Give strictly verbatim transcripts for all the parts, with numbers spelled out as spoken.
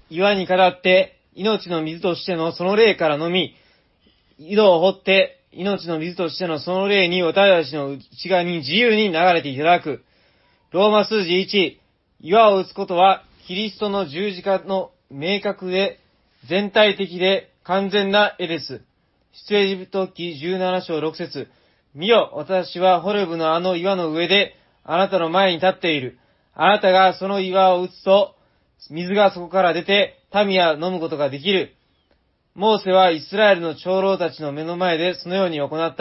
岩に下って、命の水としてのその霊から飲み、井戸を掘って、命の水としてのその霊に私たちの内側に自由に流れていただく。ローマ数字いち、岩を打つことは、キリストの十字架の明確で、全体的で完全な絵です。出エジプト記じゅうなな章ろく節。見よ、私はホレブのあの岩の上で、あなたの前に立っている。あなたがその岩を打つと、水がそこから出て、民は飲むことができる。モーセはイスラエルの長老たちの目の前でそのように行った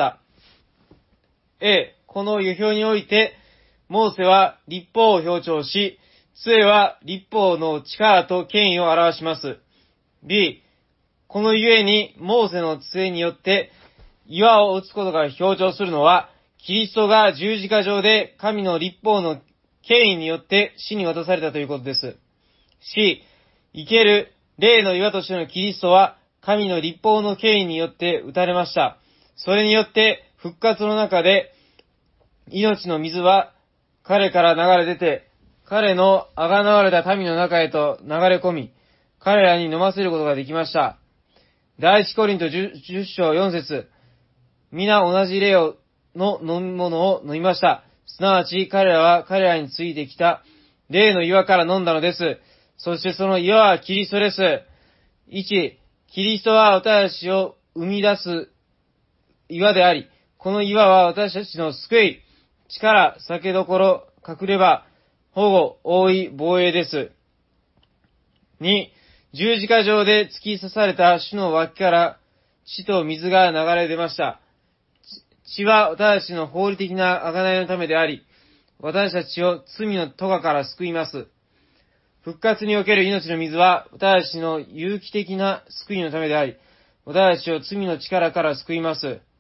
。A、この予表において、モーセは立法を強調し、杖は立法の力と権威を表します。B、このゆえに、モーセの杖によって岩を打つことが強調するのは、キリストが十字架上で神の立法の権威によって死に渡されたということです。C、生ける霊の岩としてのキリストは、神の立法の権威によって打たれました。それによって復活の中で、命の水は彼から流れ出て、彼のあがなわれた民の中へと流れ込み、彼らに飲ませることができました。第一コリントじゅう章よん節。皆同じ霊をの飲み物を飲みました。すなわち彼らは彼らについてきた霊の岩から飲んだのです。そしてその岩はキリストです。いち、キリストは私たちを生み出す岩であり、この岩は私たちの救い、力、酒どころ、隠れ場、保護、覆い、防衛です。に、十字架上で突き刺された主の脇から血と水が流れ出ました。血は私たちの法理的な贖いのためであり、私たちを罪の咎から救います。復活における命の水は私たちの有機的な救いのためであり、私たちを罪の力から救います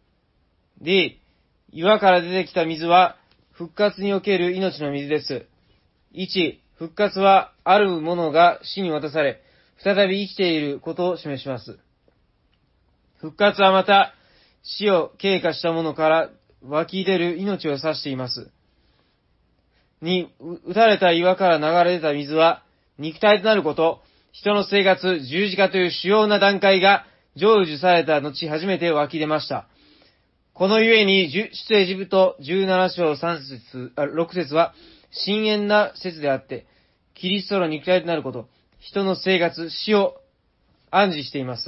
。D、岩から出てきた水は復活における命の水です。いち、復活はあるものが死に渡され、再び生きていることを示します。復活はまた死を経過したものから湧き出る命を指しています。に、打たれた岩から流れ出た水は肉体となること、人の生活、十字架という主要な段階が成就された後初めて湧き出ました。このゆえに、出エジプトじゅうなな章さん節、あろく節は、深遠な説であって、キリストの肉体となること、人の生活、死を暗示しています。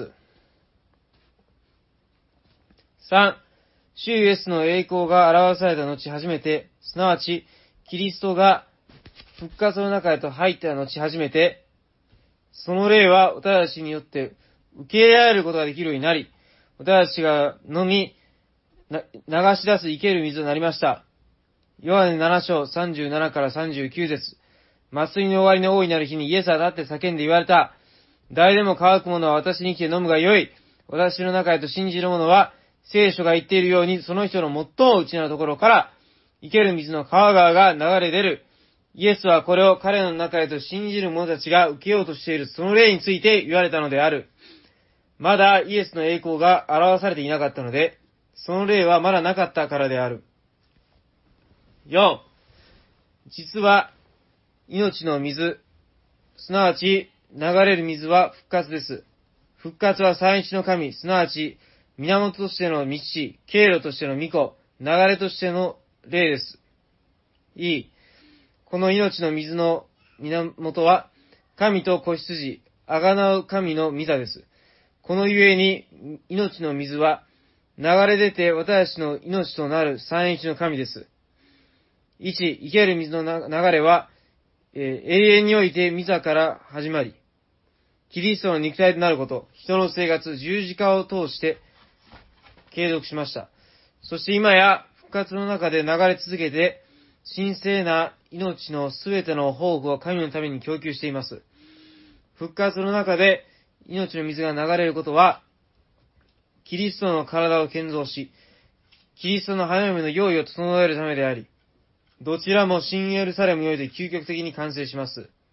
さん、主イエスの栄光が表された後初めて、すなわち、キリストが復活の中へと入った後初めて、その霊は私たちによって受け入れられることができるようになり、私たちが飲み、流し出す生ける水となりました。ヨハネなな章さんじゅうななからさんじゅうきゅう節。祭りの終わりの大いなる日にイエスは立って叫んで言われた。誰でも乾く者は私に来て飲むがよい。私の中へと信じる者は、聖書が言っているように、その人の最も内なるところから、生ける水の川川が流れ出る。イエスはこれを彼の中へと信じる者たちが受けようとしているその霊について言われたのである。まだイエスの栄光が表されていなかったので、その霊はまだなかったからである。よん、実は命の水、すなわち流れる水は復活です。復活は三一の神、すなわち源としての道、経路としての御子、流れとしての霊です。いい。この命の水の源は、神と子羊、あがなう神の御座です。このゆえに、命の水は、流れ出て私たちの命となる三一の神です。いち、生ける水の流れは、えー、永遠において御座から始まり、キリストの肉体となること、人の生活、十字架を通して継続しました。そして今や復活の中で流れ続けて、神聖な命のすべての宝具を神のために供給しています。復活の中で命の水が流れることは、キリストの体を建造し、キリストの花嫁の用意を整えるためであり、どちらも新エルサレムにおいて究極的に完成します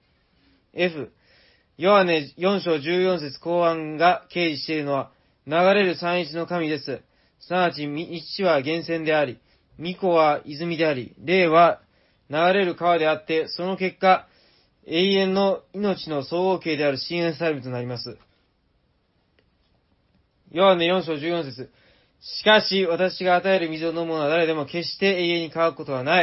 。F、ヨハネよん章じゅうよん節後半が掲示しているのは、流れる三一の神です。すなわち、父は源泉であり、御子は泉であり、霊は流れる川であって、その結果、 永遠の命の総合形である深淵細部となります。ヨハネよん章じゅうよん節。しかし、私が与える水を飲む者は誰でも決して永遠に乾くことはない。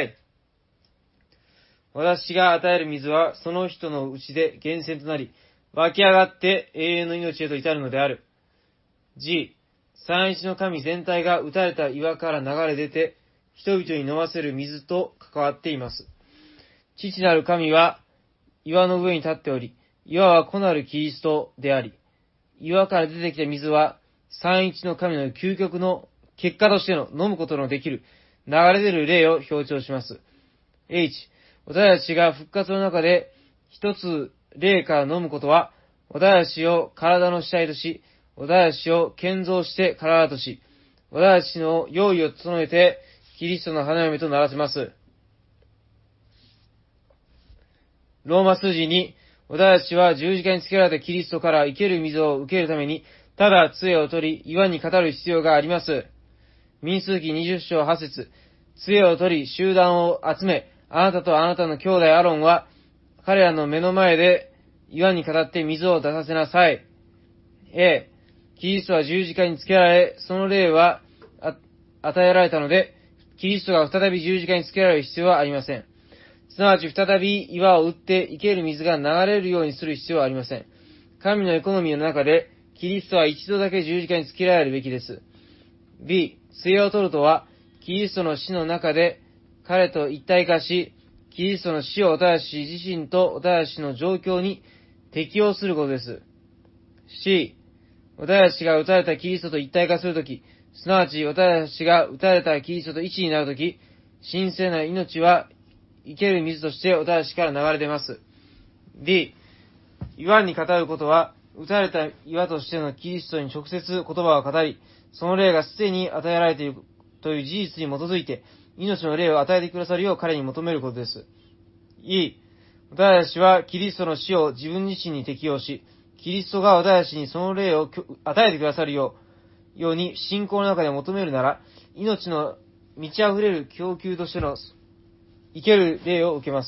私が与える水は、その人のうちで源泉となり、湧き上がって永遠の命へと至るのである。G、三一の神全体が打たれた岩から流れ出て、人々に飲ませる水と関わっています。父なる神は岩の上に立っており、岩は子なるキリストであり、岩から出てきた水は三一の神の究極の結果としての飲むことのできる流れ出る霊を表彰します。H、私たちが復活の中で一つ霊から飲むことは、私たちを体の主体とし、私たちを建造して体とし、私たちの用意を整えて、キリストの花嫁とならせます。ローマ数字に、私たちは十字架につけられたキリストから生ける水を受けるために、ただ杖を取り、岩に語る必要があります。民数記にじゅう章はち節。杖を取り、集団を集め、あなたとあなたの兄弟アロンは、彼らの目の前で岩に語って水を出させなさい。A、キリストは十字架につけられ、その霊は与えられたので、キリストが再び十字架につけられる必要はありません。すなわち再び岩を打って生ける水が流れるようにする必要はありません。神のエコノミーの中で、キリストは一度だけ十字架につけられるべきです。B、杖を取るとは、キリストの死の中で彼と一体化し、キリストの死を私たち自身と私たちの状況に適用することです。C、私たちが打たれたキリストと一体化するとき、すなわち私たちが打たれたキリストと一になるとき、神聖な命は生ける水として私たちから流れ出ます。D、岩に語ることは、打たれた岩としてのキリストに直接言葉を語り、その霊がすでに与えられているという事実に基づいて、命の霊を与えてくださるよう彼に求めることです。E、私たちはキリストの死を自分自身に適用し、キリストが私たちにその霊を与えてくださるよう、ように信仰の中で求めるなら、命の満ち溢れる供給としての生ける霊を受けます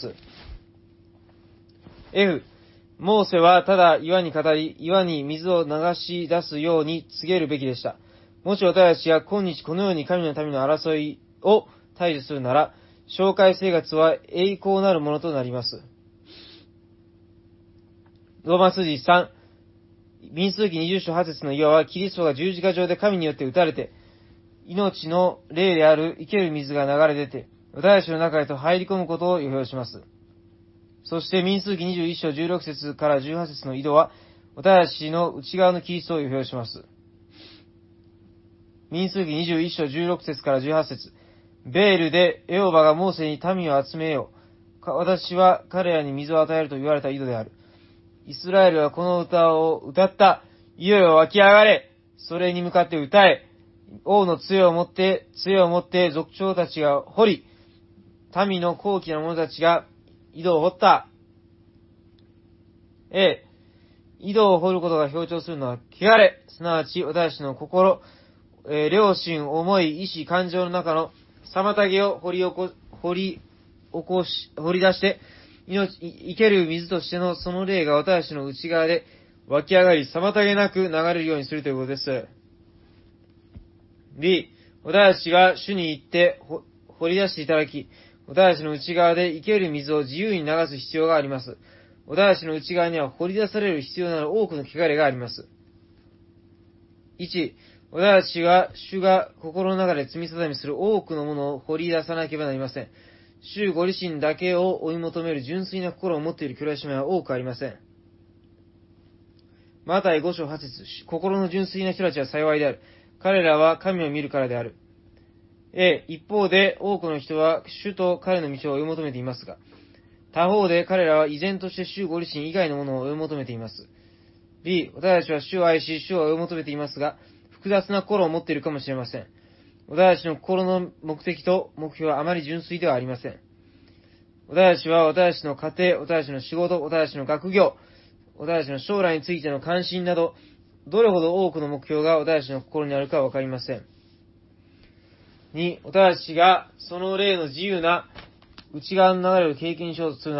。F、モーセはただ岩に語り、岩に水を流し出すように告げるべきでした。もし私たちが今日このように神の民の争いを対峙するなら、紹介生活は栄光なるものとなります。ローマ数字さん、民数記にじゅう章はち節の岩はキリストが十字架上で神によって打たれて、命の霊である生ける水が流れ出て、私たちの中へと入り込むことを予表します。そして民数記にじゅういち章じゅうろく節からじゅうはち節の井戸は、私たちの内側のキリストを予表します。民数記にじゅういち章じゅうろく節からじゅうはち節。ベールでエオバがモーセに民を集めよう。私は彼らに水を与えると言われた井戸である。イスラエルはこの歌を歌った。いよいよ湧き上がれ。それに向かって歌え。王の杖を持って、杖を持って族長たちが掘り、民の高貴な者たちが井戸を掘った。A、井戸を掘ることが強調するのは、汚れ、すなわち私の心、えー、良心、思い、意志、感情の中の妨げを掘り起こ、掘り起こし、掘り出して、命、生ける水としてのその霊が私の内側で湧き上がり、妨げなく流れるようにするということです。B、私たちが主に行って掘り出していただき、私たちの内側で生ける水を自由に流す必要があります。私たちの内側には掘り出される必要なる多くの汚れがあります。いち、私たちは主が心の中で積み定めする多くのものを掘り出さなければなりません。主ご自身だけを追い求める純粋な心を持っている兄弟姉妹は多くありません。マタイご章はち節、心の純粋な人たちは幸いである。彼らは神を見るからである。A、一方で多くの人は主と彼の道を追い求めていますが、他方で彼らは依然として主ご自身以外のものを追い求めています。B、私たちは主を愛し、主を追い求めていますが、複雑な心を持っているかもしれません。私たちの心の目的と目標はあまり純粋ではありません。私たちは私たちの家庭、私たちの仕事、私たちの学業、私たちの将来についての関心など、どれほど多くの目標が私たちの心にあるかわかりません。に、私たちがその霊の自由な内側の流れを経験しようとするなら、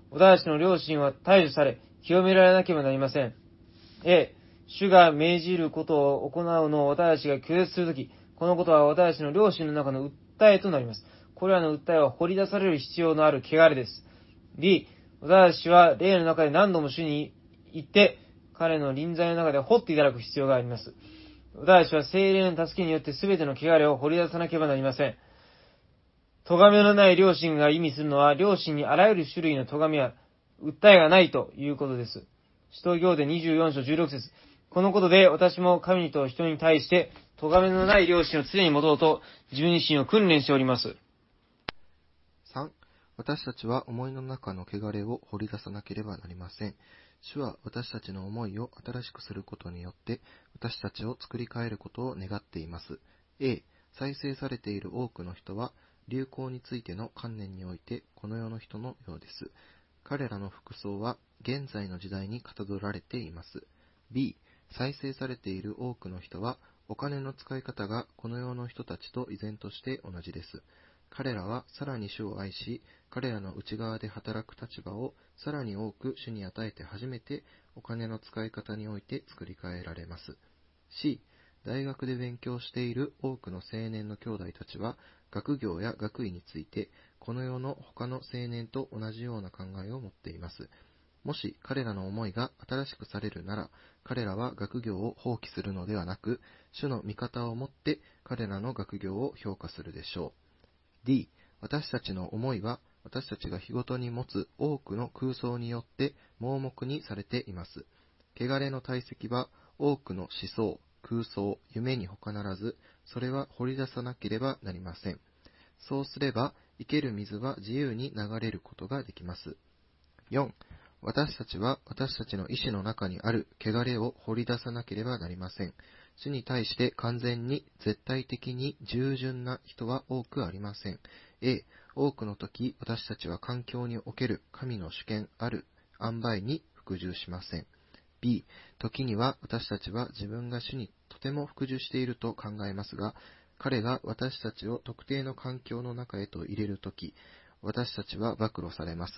私たちの良心は退除され、清められなければなりません。A、主が命じることを行うのを私たちが拒絶するとき、このことは私たちの良心の中の訴えとなります。これらの訴えは掘り出される必要のある汚れです。B、私たちは霊の中で何度も主に行って、彼の臨在の中で掘っていただく必要があります。私たちは聖霊の助けによって全ての汚れを掘り出さなければなりません。咎めのない良心が意味するのは、良心にあらゆる種類の咎めや訴えがないということです。使徒行伝にじゅうよん章じゅうろく節。このことで私も神と人に対して、咎めのない良心を常に持とうと自分自身を訓練しております。 さん. 私たちは思いの中の汚れを掘り出さなければなりません。主は私たちの思いを新しくすることによって、私たちを作り変えることを願っています。A、再生されている多くの人は、流行についての観念においてこの世の人のようです。彼らの服装は現在の時代にかたどられています。B、再生されている多くの人は、お金の使い方がこの世の人たちと依然として同じです。彼らはさらに主を愛し、彼らの内側で働く立場をさらに多く主に与えて初めてお金の使い方において作り変えられます。C、大学で勉強している多くの青年の兄弟たちは、学業や学位についてこの世の他の青年と同じような考えを持っています。もし彼らの思いが新しくされるなら、彼らは学業を放棄するのではなく、主の御方をもって彼らの学業を評価するでしょう。D、私たちの思いは私たちが日ごとに持つ多くの空想によって盲目にされています。汚れの堆積は多くの思想、空想、夢に他ならず、それは掘り出さなければなりません。そうすれば生ける水は自由に流れることができます。よん. 私たちは私たちの意志の中にある汚れを掘り出さなければなりません。主に対して完全に絶対的に従順な人は多くありません。A、多くの時私たちは環境における神の主権ある塩梅に服従しません。B、時には私たちは自分が主にとても服従していると考えますが、彼が私たちを特定の環境の中へと入れるとき、私たちは暴露されます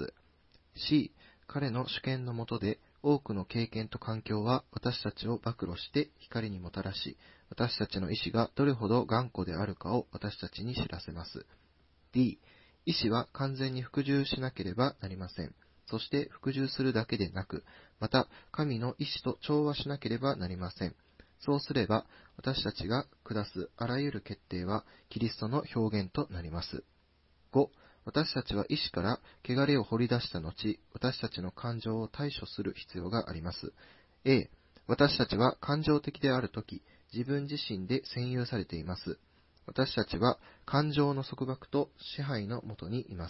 。C、彼の主権の下で多くの経験と環境は私たちを暴露して光にもたらし、私たちの意志がどれほど頑固であるかを私たちに知らせます。D、意志は完全に服従しなければなりません。そして服従するだけでなく、また神の意志と調和しなければなりません。そうすれば私たちが下すあらゆる決定はキリストの表現となります。ご. 私たちは意志から汚れを掘り出した後、私たちの感情を対処する必要があります。A、私たちは感情的であるとき、自分自身で占有されています。私たちは感情の束縛と支配のもとにいます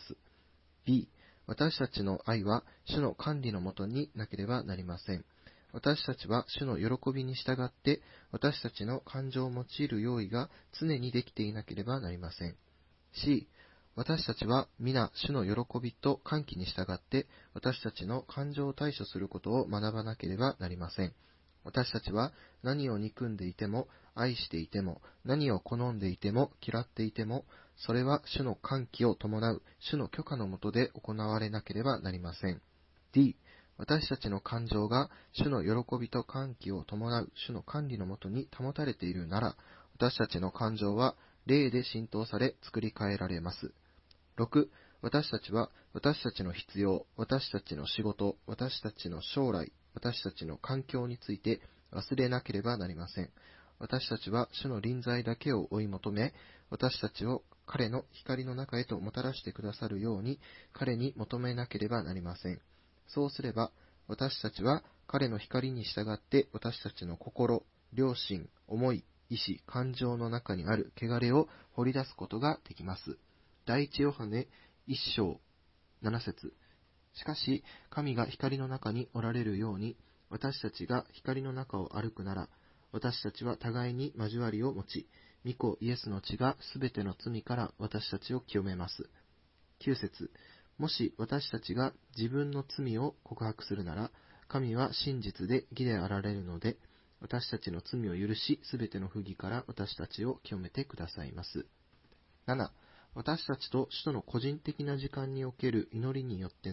。B、私たちの愛は主の管理のもとになければなりません。私たちは主の喜びに従って、私たちの感情を用いる用意が常にできていなければなりません。C、私たちは皆主の喜びと歓喜に従って、私たちの感情を対処することを学ばなければなりません。私たちは何を憎んでいても、愛していても、何を好んでいても、嫌っていても、それは主の歓喜を伴う主の許可のもとで行われなければなりません。D、私たちの感情が主の喜びと歓喜を伴う主の管理のもとに保たれているなら、私たちの感情は霊で浸透され作り変えられます。ろく. 私たちは私たちの必要、私たちの仕事、私たちの将来、私たちの環境について忘れなければなりません。私たちは主の臨在だけを追い求め、私たちを彼の光の中へともたらしてくださるように彼に求めなければなりません。そうすれば私たちは彼の光に従って私たちの心、良心、思い、意志、感情の中にある汚れを掘り出すことができます。第一ヨハネ一章七節。しかし神が光の中におられるように、私たちが光の中を歩くなら、私たちは互いに交わりを持ち、御子イエスの血がすべての罪から私たちを清めます。きゅう節。もし私たちが自分の罪を告白するなら、神は真実で義であられるので、私たちの罪を許し、すべての不義から私たちを清めてくださいます。なな. 私たちと主との個人的な時間における祈りによってのみ、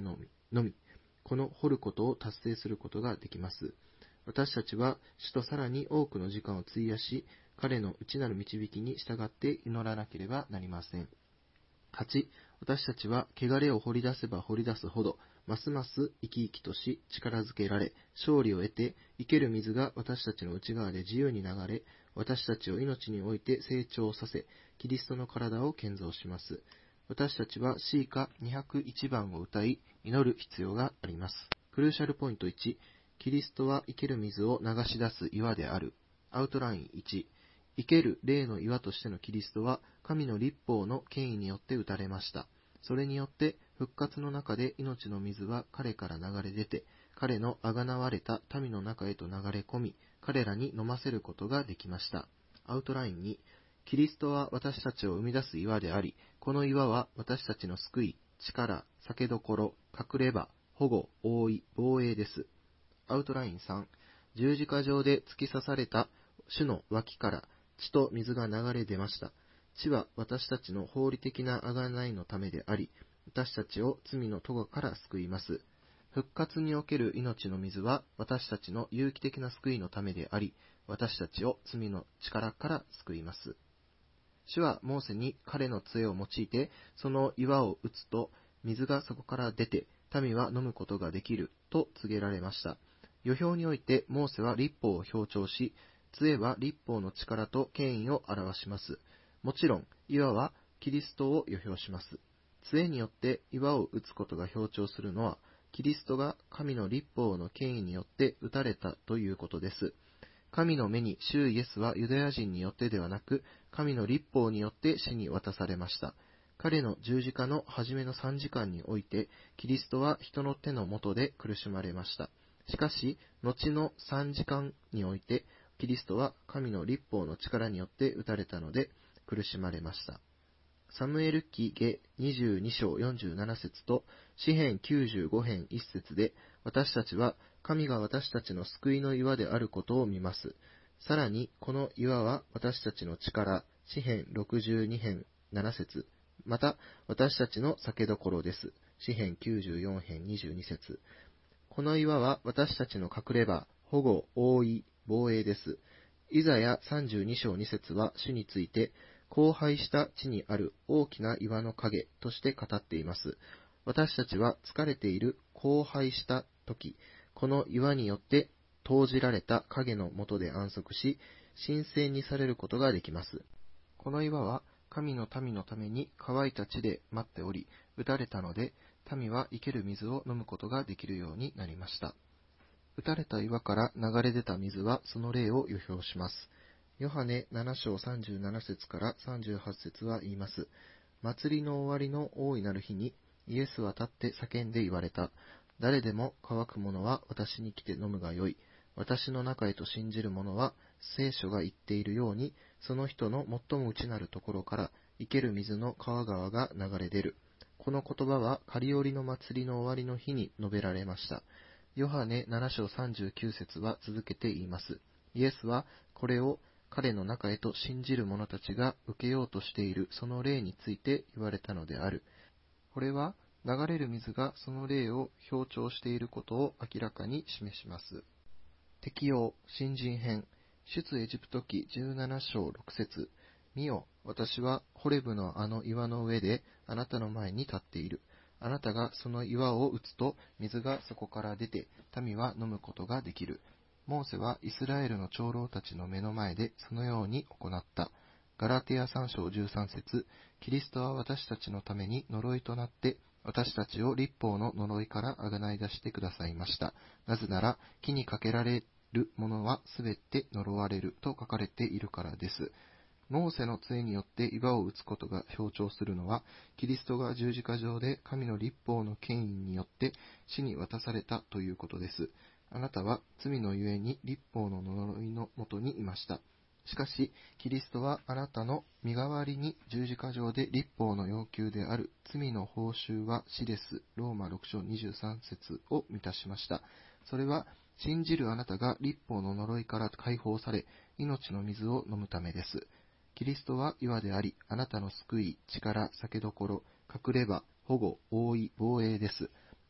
のみ、この掘ることを達成することができます。私たちは主とさらに多くの時間を費やし、彼の内なる導きに従って祈らなければなりません。はち. 私たちは汚れを掘り出せば掘り出すほど、ますます生き生きとし、力づけられ、勝利を得て、生ける水が私たちの内側で自由に流れ、私たちを命において成長させ、キリストの体を建造します。私たちは詩歌にひゃくいちばんを歌い、祈る必要があります。クルーシャルポイントいち、キリストは生ける水を流し出す岩である。アウトラインいち、生ける霊の岩としてのキリストは、神の律法の権威によって打たれました。それによって、復活の中で命の水は彼から流れ出て、彼のあがなわれた民の中へと流れ込み、彼らに飲ませることができました。アウトラインに、キリストは私たちを生み出す岩であり、この岩は私たちの救い、力、酒どころ、隠れ場、保護、覆い、防衛です。アウトラインさん、十字架上で突き刺された主の脇から血と水が流れ出ました。血は私たちの法理的な贖いのためであり、私たちを罪の咎から救います。復活における命の水は私たちの有機的な救いのためであり、私たちを罪の力から救います。主はモーセに彼の杖を用いて、その岩を打つと、水がそこから出て、民は飲むことができる、と告げられました。予表において、モーセは律法を強調し、杖は律法の力と権威を表します。もちろん、岩はキリストを予表します。杖によって岩を打つことが強調するのは、キリストが神の律法の権威によって打たれたということです。神の目に主イエスはユダヤ人によってではなく、神の律法によって死に渡されました。彼の十字架の初めのさんじかんにおいて、キリストは人の手の下で苦しまれました。しかし、後のさんじかんにおいて、キリストは神の律法の力によって打たれたので、苦しまれました。サムエル記下にじゅうに章よんじゅうなな節と詩編きゅうじゅうご編いち節で、私たちは神が私たちの救いの岩であることを見ます。さらに、この岩は私たちの力、詩編ろくじゅうに編なな節、また私たちの酒どころです。詩編きゅうじゅうよん編にじゅうに節。この岩は私たちの隠れ場、保護、覆い、防衛です。イザヤさんじゅうに章に節は主について、荒廃した地にある大きな岩の影として語っています。私たちは疲れている荒廃した時、この岩によって投じられた影の下で安息し、神聖にされることができます。この岩は神の民のために乾いた地で待っており、打たれたので、民は生ける水を飲むことができるようになりました。打たれた岩から流れ出た水はその霊を予表します。ヨハネなな章さんじゅうなな節からさんじゅうはち節は言います。祭りの終わりの大いなる日に、イエスは立って叫んで言われた。誰でも乾く者は私に来て飲むがよい。私の中へと信じる者は、聖書が言っているように、その人の最も内なるところから生ける水の川川が流れ出る。この言葉は刈り折りの祭りの終わりの日に述べられました。ヨハネなな章さんじゅうきゅう節は続けて言います。イエスはこれを彼の中へと信じる者たちが受けようとしているその霊について言われたのである。これは流れる水がその霊を表彰していることを明らかに示します。適用、新人編、出エジプト記じゅうなな章ろく節。見よ、私はホレブのあの岩の上であなたの前に立っている。あなたがその岩を打つと水がそこから出て民は飲むことができる。モーセはイスラエルの長老たちの目の前でそのように行った。ガラテヤさん章じゅうさん節。キリストは私たちのために呪いとなって私たちを律法の呪いからあがない出してくださいました。なぜなら木にかけられるものはすべて呪われると書かれているからです。モーセの杖によって岩を打つことが強調するのは、キリストが十字架上で神の律法の権威によって死に渡されたということです。あなたは罪のゆえに律法の呪いのもとにいました。しかし、キリストはあなたの身代わりに十字架上で律法の要求である罪の報酬は死です。ローマろく章にじゅうさん節を満たしました。それは、信じるあなたが律法の呪いから解放され、命の水を飲むためです。キリストは岩であり、あなたの救い、力、酒どころ、隠れ場、保護、覆い、防衛です。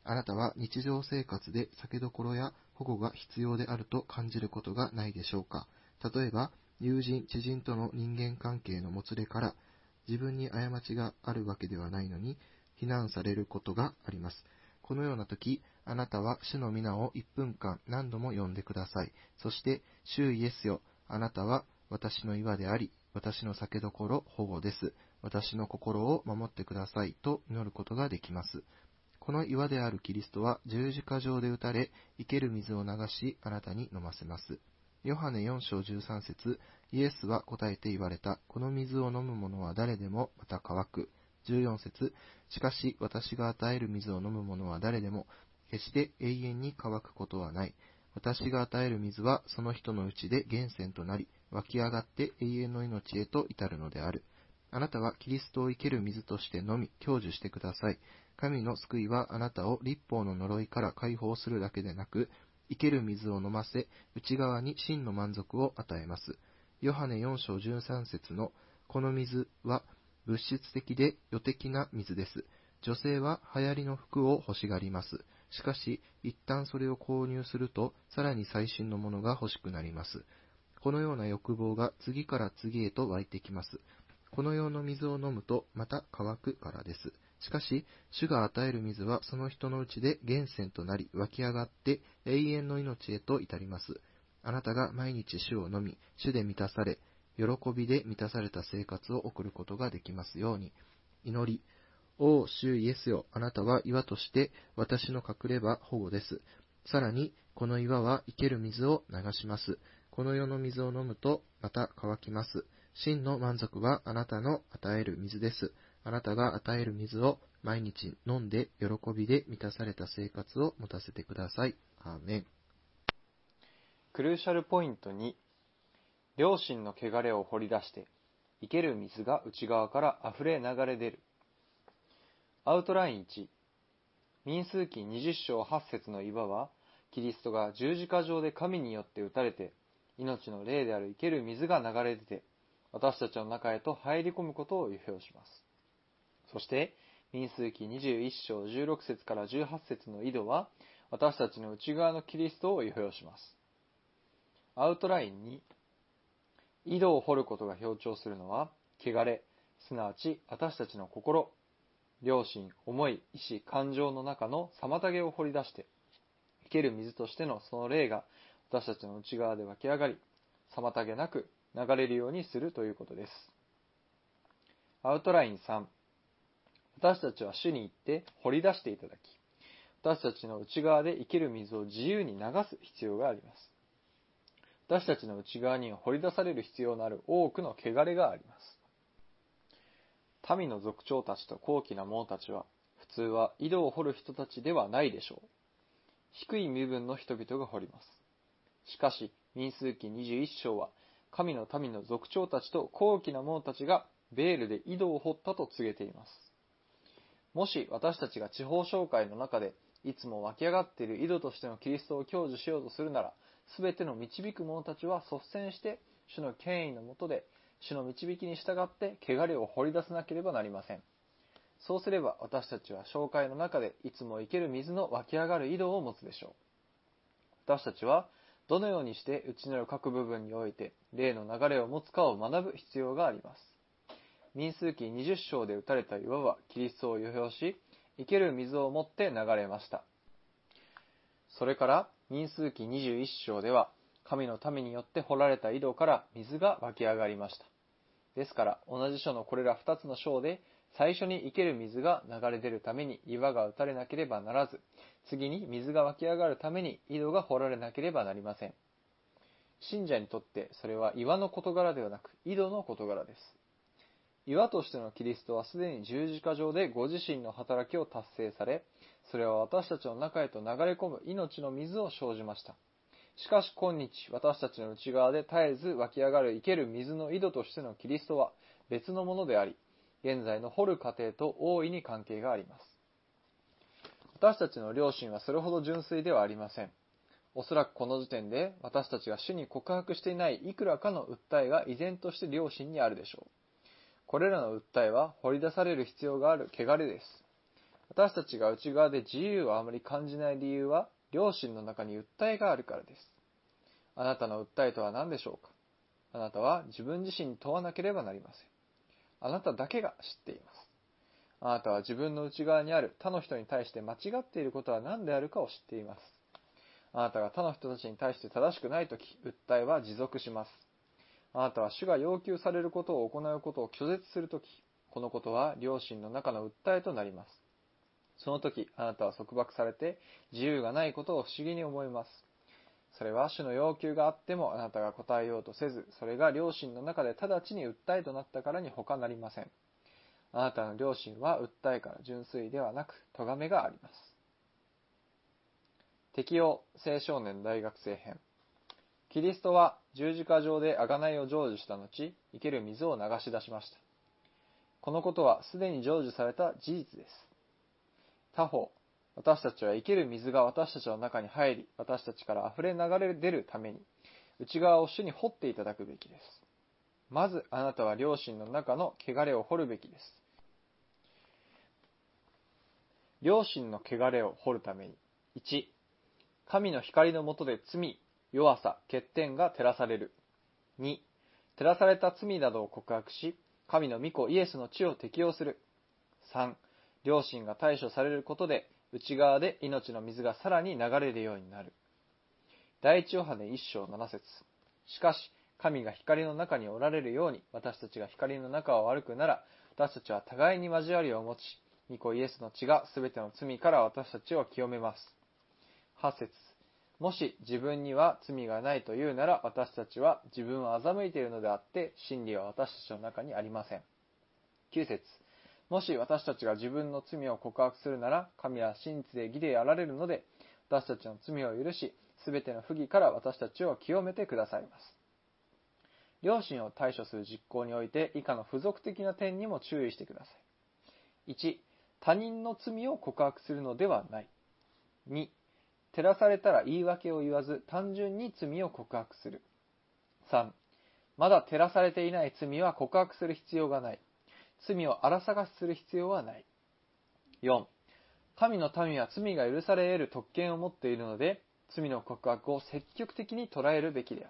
あなたは日常生活で酒どころや保護が必要であると感じることがないでしょうか。例えば、友人、知人との人間関係のもつれから、自分に過ちがあるわけではないのに、非難されることがあります。このような時、あなたは主の皆をいっぷんかん何度も呼んでください。そして、主イエスよ、あなたは私の岩であり、私の酒どころ、保護です。私の心を守ってくださいと祈ることができます。この岩であるキリストは十字架上で打たれ、生ける水を流し、あなたに飲ませます。ヨハネよん章じゅうさん節、イエスは答えて言われた。この水を飲む者は誰でもまた乾く。じゅうよん節、しかし私が与える水を飲む者は誰でも、決して永遠に乾くことはない。私が与える水はその人のうちで源泉となり、湧き上がって永遠の命へと至るのである。あなたはキリストを生ける水としてのみ享受してください。神の救いはあなたを律法の呪いから解放するだけでなく、生ける水を飲ませ、内側に真の満足を与えます。ヨハネよん章じゅうさん節のこの水は物質的で余的な水です。女性は流行りの服を欲しがります。しかし、一旦それを購入すると、さらに最新のものが欲しくなります。このような欲望が次から次へと湧いてきます。この世の水を飲むとまた乾くからです。しかし、主が与える水はその人のうちで源泉となり湧き上がって永遠の命へと至ります。あなたが毎日主を飲み、主で満たされ、喜びで満たされた生活を送ることができますように。祈り。おお、主イエスよ、あなたは岩として私の隠れ場、保護です。さらに、この岩は生ける水を流します。この世の水を飲むとまた乾きます。真の満足はあなたの与える水です。あなたが与える水を毎日飲んで喜びで満たされた生活を持たせてください。アーメン。 クルーシャルポイントに、良心の汚れを掘り出して、生ける水が内側から溢れ流れ出る。アウトラインいち、民数記にじゅっ章はち節の岩は、キリストが十字架上で神によって打たれて、命の霊である生ける水が流れ出て、私たちの中へと入り込むことを預表します。そして、民数記にじゅういっ章じゅうろく節からじゅうはち節の井戸は、私たちの内側のキリストを預表します。アウトラインに、井戸を掘ることが強調するのは、汚れ、すなわち私たちの心、良心、思い、意志、感情の中の妨げを掘り出して、生ける水としてのその霊が私たちの内側で湧き上がり、妨げなく流れるようにするということです。アウトラインさん、私たちは主に行って掘り出していただき、私たちの内側で生ける水を自由に流す必要があります。私たちの内側には掘り出される必要のある多くの汚れがあります。民の族長たちと高貴な者たちは、普通は井戸を掘る人たちではないでしょう。低い身分の人々が掘ります。しかし、民数記にじゅういっ章は、神の民の族長たちと高貴な者たちがベールで井戸を掘ったと告げています。もし私たちが地方商会の中で、いつも湧き上がっている井戸としてのキリストを享受しようとするなら、すべての導く者たちは率先して、主の権威の下で、主の導きに従って汚れを掘り出さなければなりません。そうすれば私たちは教会の中でいつも生ける水の湧き上がる井戸を持つでしょう。私たちはどのようにして内なる各部分において霊の流れを持つかを学ぶ必要があります。民数記にじゅっ章で打たれた岩はキリストを預表し、生ける水を持って流れました。それから民数記にじゅういっ章では神の民によって掘られた井戸から水が湧き上がりました。ですから同じ書のこれらふたつの章で最初に生ける水が流れ出るために岩が打たれなければならず、次に水が湧き上がるために井戸が掘られなければなりません。信者にとってそれは岩の事柄ではなく井戸の事柄です。岩としてのキリストはすでに十字架上でご自身の働きを達成され、それは私たちの中へと流れ込む命の水を生じました。しかし今日、私たちの内側で絶えず湧き上がる生ける水の井戸としてのキリストは別のものであり、現在の掘る過程と大いに関係があります。私たちの良心はそれほど純粋ではありません。おそらくこの時点で私たちが主に告白していないいくらかの訴えが依然として良心にあるでしょう。これらの訴えは掘り出される必要がある汚れです。 私たちが内側で自由をあまり感じない理由は、良心の中に訴えがあるからです。あなたの訴えとは何でしょうか。あなたは自分自身に問わなければなりません。あなただけが知っています。あなたは自分の内側にある他の人に対して間違っていることは何であるかを知っています。あなたが他の人たちに対して正しくないとき、訴えは持続します。あなたは主が要求されることを行うことを拒絶するとき、このことは良心の中の訴えとなります。そのとき、あなたは束縛されて自由がないことを不思議に思います。それは主の要求があってもあなたが答えようとせず、それが良心の中で直ちに訴えとなったからに他なりません。あなたの良心は訴えから純粋ではなく、咎めがあります。適用青少年大学生編。キリストは十字架上で贖いを成就した後、生ける水を流し出しました。このことはすでに成就された事実です。他方、私たちは生ける水が私たちの中に入り、私たちから溢れ流れ出るために、内側を主に掘っていただくべきです。まずあなたは良心の中の汚れを掘るべきです。良心の汚れを掘るために、いち、神の光の下で罪、弱さ、欠点が照らされる。に、照らされた罪などを告白し、神の御子イエスの血を適用する。さん、良心が対処されることで、内側で命の水がさらに流れるようになる。第一ヨハネ一章七節。しかし、神が光の中におられるように、私たちが光の中を歩くなら、私たちは互いに交わりを持ち、御子イエスの血がすべての罪から私たちを清めます。はち節。もし自分には罪がないというなら、私たちは自分を欺いているのであって、真理は私たちの中にありません。きゅう節。もし私たちが自分の罪を告白するなら、神は真実で義であられるので、私たちの罪を許し、すべての不義から私たちを清めてくださいます。良心を対処する実行において、以下の付属的な点にも注意してください。いち、他人の罪を告白するのではない。に、照らされたら言い訳を言わず、単純に罪を告白する。さん、まだ照らされていない罪は告白する必要がない。罪を荒探しする必要はない。よん、神の民は罪が許され得る特権を持っているので、罪の告白を積極的に捉えるべきである。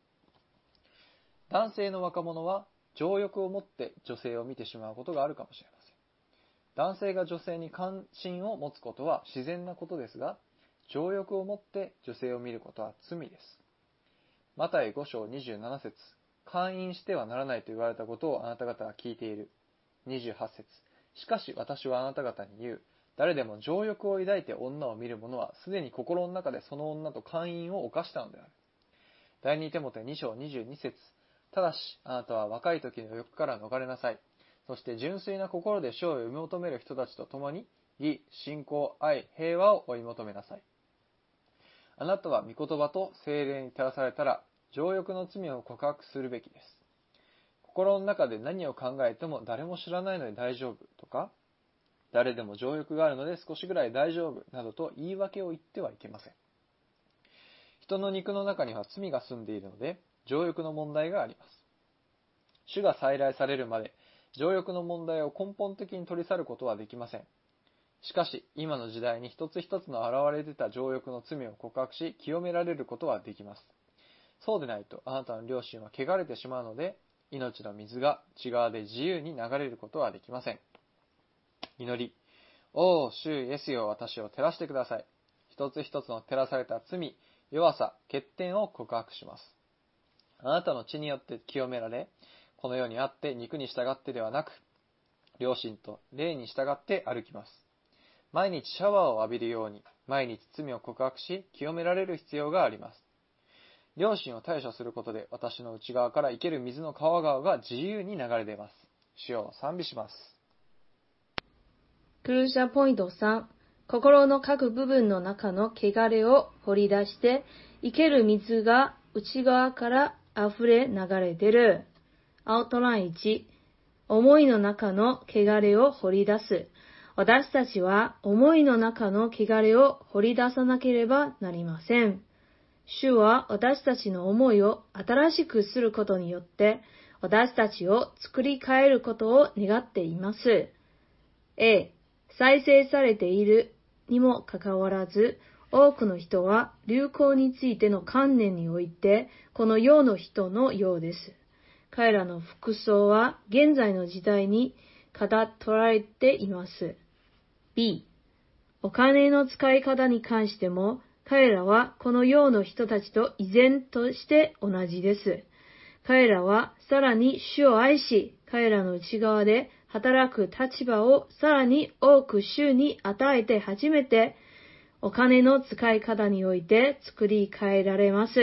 男性の若者は情欲を持って女性を見てしまうことがあるかもしれません。男性が女性に関心を持つことは自然なことですが、情欲を持って女性を見ることは罪です。マタイご章にじゅうなな節。姦淫してはならないと言われたことをあなた方は聞いている。にじゅうはち節。しかし私はあなた方に言う。誰でも情欲を抱いて女を見る者は、すでに心の中でその女と姦淫を犯したのである。第二テモテに章にじゅうに節。ただし、あなたは若い時の欲から逃れなさい。そして純粋な心で主を追い求める人たちと共に、義、信仰、愛、平和を追い求めなさい。あなたは御言葉と聖霊に照らされたら、情欲の罪を告白するべきです。心の中で何を考えても誰も知らないので大丈夫とか、誰でも情欲があるので少しぐらい大丈夫などと言い訳を言ってはいけません。人の肉の中には罪が住んでいるので、情欲の問題があります。主が再来されるまで、情欲の問題を根本的に取り去ることはできません。しかし、今の時代に一つ一つの現れ出た情欲の罪を告白し、清められることはできます。そうでないと、あなたの良心は汚れてしまうので、命の水が内側で自由に流れることはできません。祈り。おー、主イエスよ、私を照らしてください。一つ一つの照らされた罪、弱さ、欠点を告白します。あなたの血によって清められ、この世にあって肉に従ってではなく、良心と霊に従って歩きます。毎日シャワーを浴びるように、毎日罪を告白し、清められる必要があります。良心を対処することで、私の内側から生ける水の川川が自由に流れ出ます。主を賛美します。 クルージャーポイントさん、心の各部分の中の汚れを掘り出して、生ける水が内側から溢れ流れ出る。アウトラインいち、思いの中の汚れを掘り出す。私たちは思いの中の汚れを掘り出さなければなりません。主は私たちの思いを新しくすることによって、私たちを作り変えることを願っています。A、 再生されているにもかかわらず、多くの人は流行についての観念において、この世の人のようです。彼らの服装は現在の時代にかた取られています。B、お金の使い方に関しても、彼らはこの世の人たちと依然として同じです。彼らはさらに主を愛し、彼らの内側で働く立場をさらに多く主に与えて初めて、お金の使い方において作り変えられます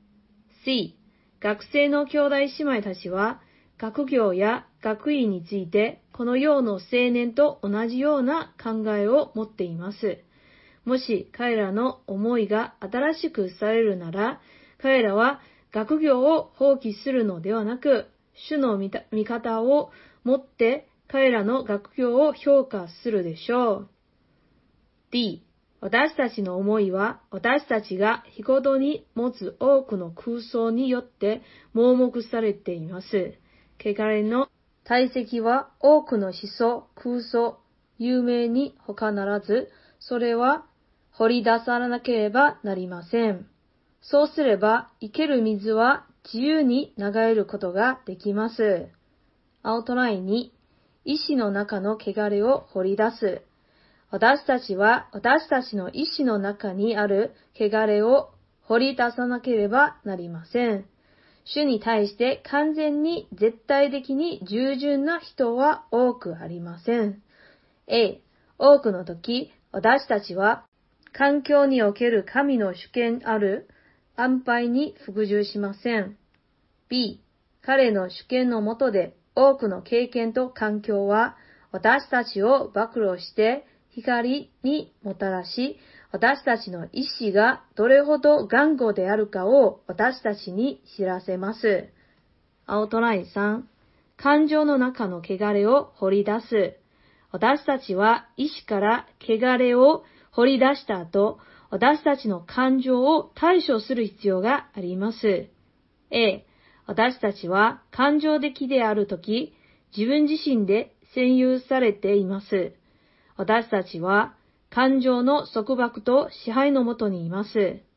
。C、学生の兄弟姉妹たちは、学業や学位について、この世の青年と同じような考えを持っています。もし彼らの思いが新しくされるなら、彼らは学業を放棄するのではなく、主の見方を持って彼らの学業を評価するでしょう。D、私たちの思いは、私たちが日ごとに持つ多くの空想によって盲目されています。汚れの体積は多くの思想、空想、有名に他ならず、それは掘り出さなければなりません。そうすれば、生ける水は自由に流れることができます。アウトラインに、意志の中の汚れを掘り出す。私たちは私たちの意志の中にある汚れを掘り出さなければなりません。主に対して完全に絶対的に従順な人は多くありません。A、多くの時、私たちは環境における神の主権ある安排に服従しません。B、彼の主権の下で多くの経験と環境は私たちを暴露して光にもたらし、私たちの意志がどれほど頑固であるかを私たちに知らせます。アウトラインさん、感情の中の汚れを掘り出す。私たちは意志から汚れを掘り出した後、私たちの感情を対処する必要があります。A、私たちは感情的であるとき、自分自身で占有されています。私たちは感情の束縛と支配のもとにいます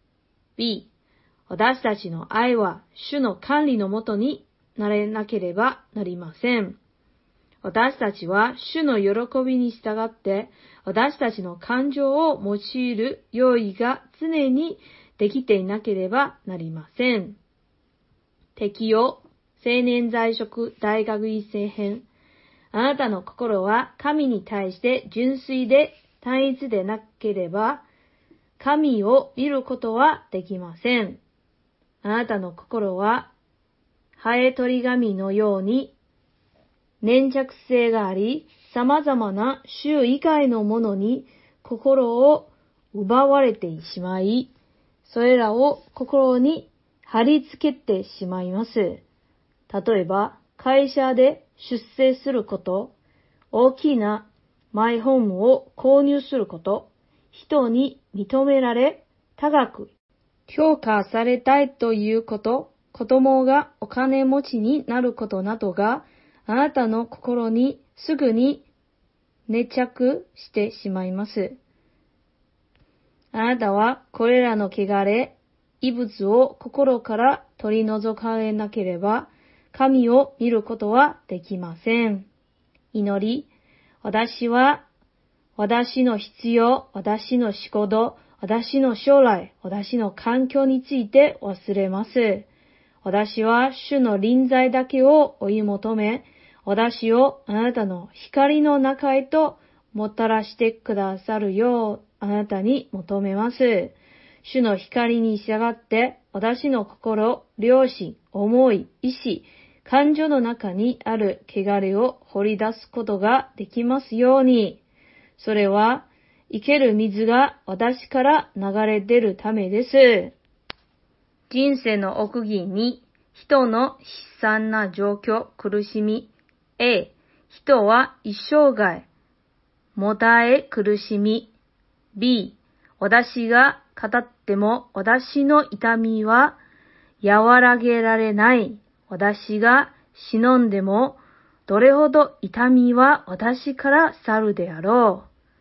。B、私たちの愛は主の管理のもとになれなければなりません。私たちは主の喜びに従って私たちの感情を用いる用意が常にできていなければなりません。適用、青年在職大学院生編。あなたの心は神に対して純粋で単一でなければ、神を見ることはできません。あなたの心は、ハエ取り紙のように粘着性があり、様々な主以外のものに心を奪われてしまい、それらを心に貼り付けてしまいます。例えば、会社で出世すること、大きなマイホームを購入すること、人に認められ、高く評価されたいということ、子供がお金持ちになることなどが、あなたの心にすぐに粘着してしまいます。あなたはこれらの汚れ、異物を心から取り除かれなければ、神を見ることはできません。祈り、私は私の必要、私の仕事、私の将来、私の環境について忘れます。私は主の臨在だけを追い求め、私をあなたの光の中へともたらしてくださるようあなたに求めます。主の光に従って私の心、良心、思い、意志、感情の中にある汚れを掘り出すことができますように。それは生ける水が私から流れ出るためです。人生の奥義に人の悲惨な状況、苦しみ。A、人は一生涯もだえ苦しみ。B、私が語っても私の痛みは和らげられない。私が忍んでもどれほど痛みは私から去るであろう。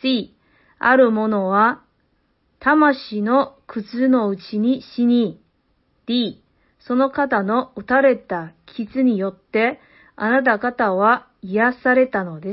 C、あるものは魂の傷のうちに死に、D、その方の打たれた傷によってあなた方は癒されたのです。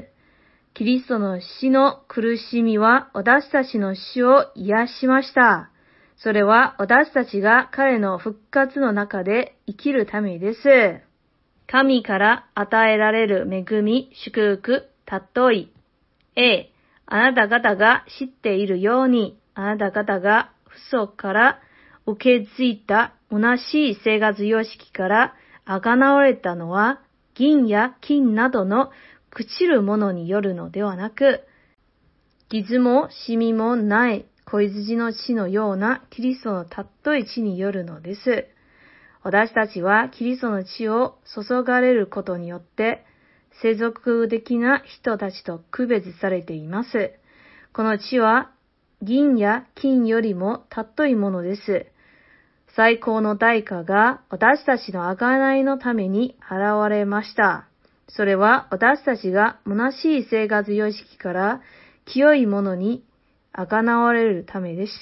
キリストの死の苦しみは私たちの死を癒しました。それは私たちが彼の復活の中で生きるためです。神から与えられる恵み、祝福、例え。A、あなた方が知っているように、あなた方が父祖から受け継いだ同じい生活様式から贖われたのは、銀や金などの朽ちるものによるのではなく、傷もシミもない子羊の血のようなキリストの尊い血によるのです。私たちはキリストの血を注がれることによって、世俗的な人たちと区別されています。この血は銀や金よりも尊いものです。最高の代価が私たちの贖いのために現れました。それは私たちが虚しい生活様式から清いものに贖われるためでした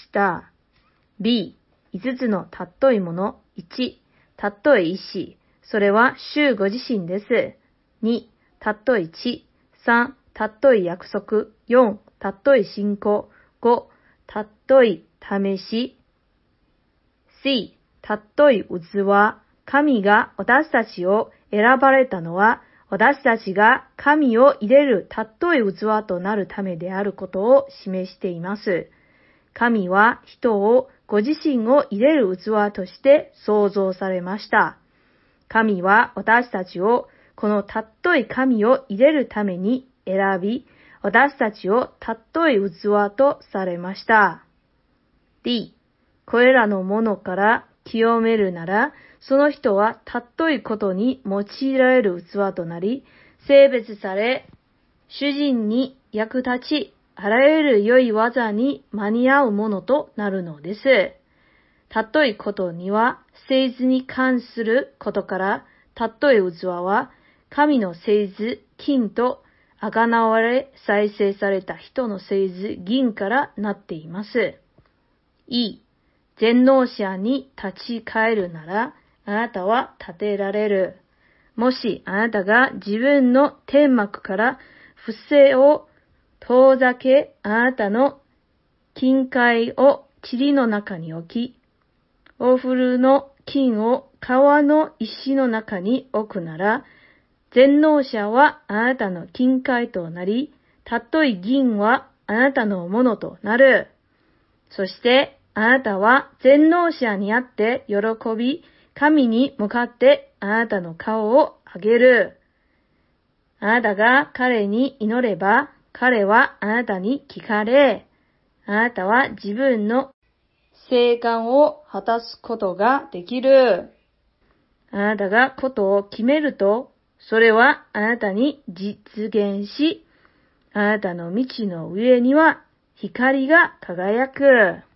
。B、五つの尊いもの。いち、尊い意志。それは主ご自身です。に、尊い地。さん、尊い約束。よん、尊い信仰。ご、尊い試し。C、尊い器。神が私たちを選ばれたのは、私たちが神を入れる尊い器となるためであることを示しています。神は人をご自身を入れる器として創造されました。神は私たちをこの尊い神を入れるために選び、私たちを尊い器とされました。D、これらのものから清めるなら、その人は尊いことに用いられる器となり、性別され、主人に役立ち、あらゆる良い技に間に合うものとなるのです。尊いことには、聖図に関することから、尊い器は、神の聖図、金と、贖われ、再生された人の聖図、銀からなっています。E、全能者に立ち返るなら、あなたは立てられる。もしあなたが自分の天幕から不正を遠ざけ、あなたの金塊を塵の中に置き、オフルの金を川の石の中に置くなら、全能者はあなたの金塊となり、尊い銀はあなたのものとなる。そしてあなたは全能者にあって喜び、神に向かってあなたの顔を上げる。あなたが彼に祈れば、彼はあなたに聞かれ、あなたは自分の誓願を果たすことができる。あなたがことを決めると、それはあなたに実現し、あなたの道の上には光が輝く。